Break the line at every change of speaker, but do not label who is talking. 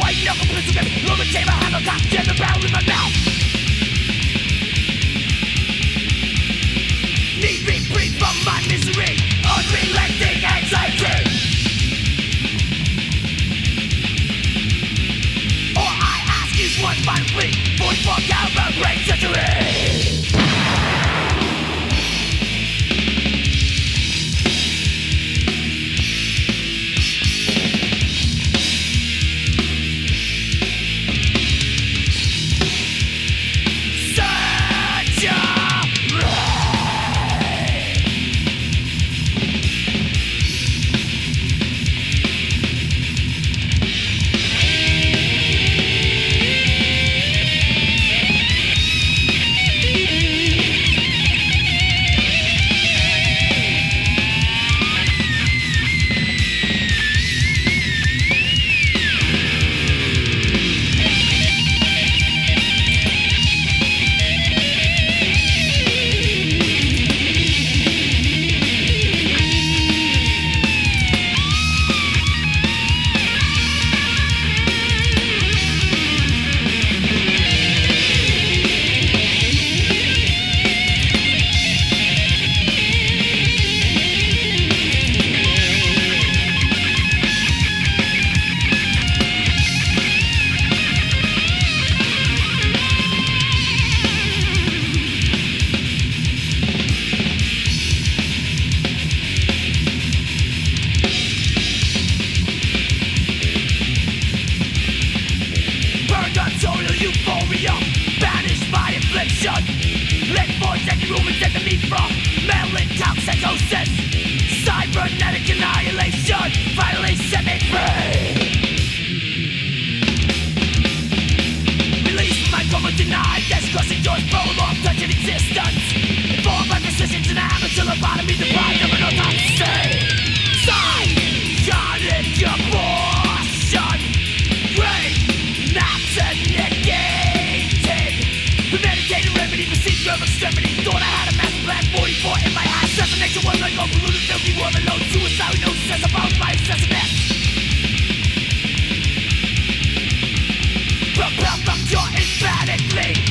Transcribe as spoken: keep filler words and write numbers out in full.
white knuckle pistol grip, load the chamber, have a cocktail, the barrel in my mouth. Need me free from my misery, unrelenting anxiety. All I ask is one final plea, forty-four caliber brain surgery. Euphoria, banished by affliction. Let voice any room and set me from melantoxicosis. Cybernetic annihilation finally set me free. Release my coma denied, that's crushing yours, prolonged touching existence. Informed by physicians and amateur lobotomy, deprived of an autopsy. Psychotic abortion, great maps and premeditated remedy, the secret of extremity. Thought I had a master plan, forty-four in my ass. Assassination was like a polluted, filthy war alone. Suicide notices about my excessiveness. Propelled from your emphatically.